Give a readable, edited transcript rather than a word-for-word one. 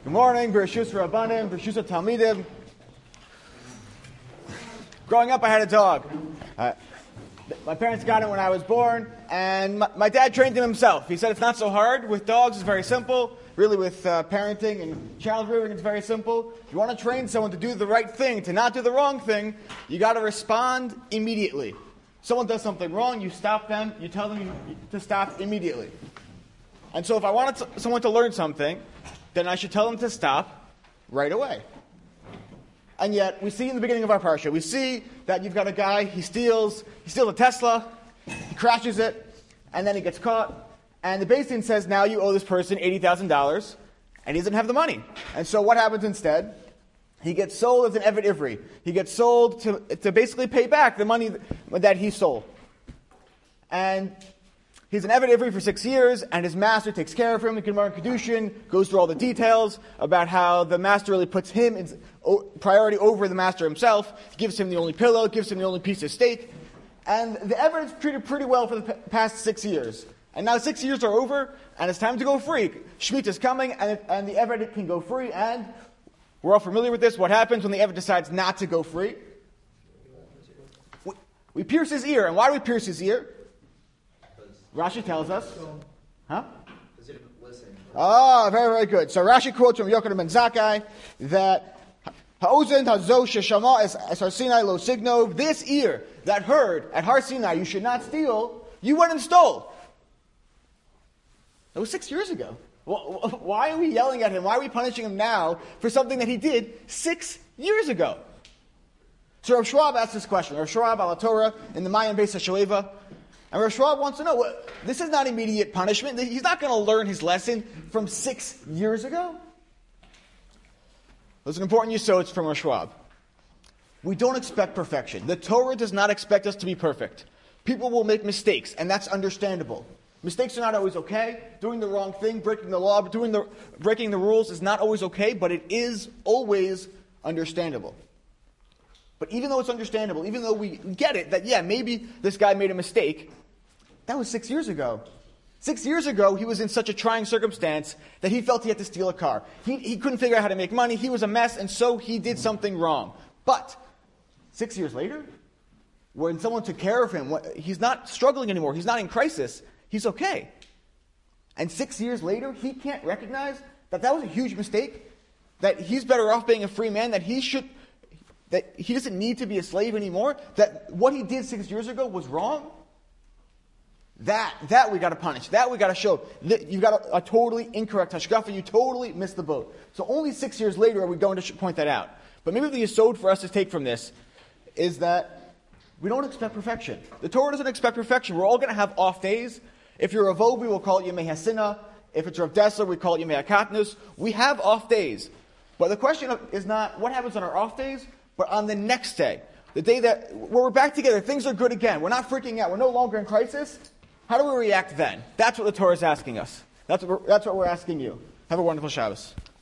Good morning, Bereshus Rabbanim, Bereshus Talmidim. Growing up, I had a dog. My parents got him when I was born, and my dad trained him himself. He said it's not so hard. With dogs, it's very simple. Really, with parenting and child rearing, it's very simple. If you want to train someone to do the right thing, to not do the wrong thing, you got to respond immediately. Someone does something wrong, you stop them, you tell them to stop immediately. And so if I wanted someone to learn something, then I should tell them to stop right away. And yet, we see in the beginning of our parsha, we see that you've got a guy, he steals a Tesla, he crashes it, and then he gets caught. And the Beis Din says, now you owe this person $80,000, and he doesn't have the money. And so what happens instead? He gets sold as an Eved Ivri. He gets sold to basically pay back the money that he stole. And he's an Eved Ivri for 6 years, and his master takes care of him. The Gemara in Kedushin goes through all the details about how the master really puts him in priority over the master himself, gives him the only pillow, gives him the only piece of steak. And the Eved is treated pretty well for the past 6 years. And now 6 years are over, and it's time to go free. Shemitah is coming, and the Eved can go free, and we're all familiar with this. What happens when the Eved decides not to go free? We pierce his ear. And why do we pierce his ear? Rashi tells us. Huh? Because he didn't listen. Ah, very, very good. So Rashi quotes from Yochanan ben Zakkai that Ha'ozen hazo sheshama es Har Sinai lo signo. This ear that heard at Har Sinai you should not steal, you went and stole. That was 6 years ago. Why are we yelling at him? Why are we punishing him now for something that he did 6 years ago? So Rav Schwab asked this question. Rav Schwab al Torah in the Mayan Beis HaShoeva. And Rav Schwab wants to know, this is not immediate punishment. He's not going to learn his lesson from 6 years ago. There's an important yesod from Rav Schwab. We don't expect perfection. The Torah does not expect us to be perfect. People will make mistakes, and that's understandable. Mistakes are not always okay. Doing the wrong thing, breaking the law, breaking the rules is not always okay, but it is always understandable. But even though it's understandable, even though we get it, that maybe this guy made a mistake, that was 6 years ago. 6 years ago, he was in such a trying circumstance that he felt he had to steal a car. He couldn't figure out how to make money. He was a mess, and so he did something wrong. But 6 years later, when someone took care of him, he's not struggling anymore. He's not in crisis. He's okay. And 6 years later, he can't recognize that was a huge mistake, that he's better off being a free man, that he doesn't need to be a slave anymore, that what he did 6 years ago was wrong. That we got to punish. That we got to show. You've got a totally incorrect hashkafa. You totally missed the boat. So only 6 years later are we going to point that out. But maybe the yesod for us to take from this is that we don't expect perfection. The Torah doesn't expect perfection. We're all going to have off days. If you're a Vobi, we'll call it Yemei Hasina. If it's Rav Dessler, we call it Yemei HaKatnus. We have off days. But the question is not what happens on our off days, but on the next day. The day where we're back together, things are good again. We're not freaking out. We're no longer in crisis. How do we react then? That's what the Torah is asking us. That's what we're asking you. Have a wonderful Shabbos.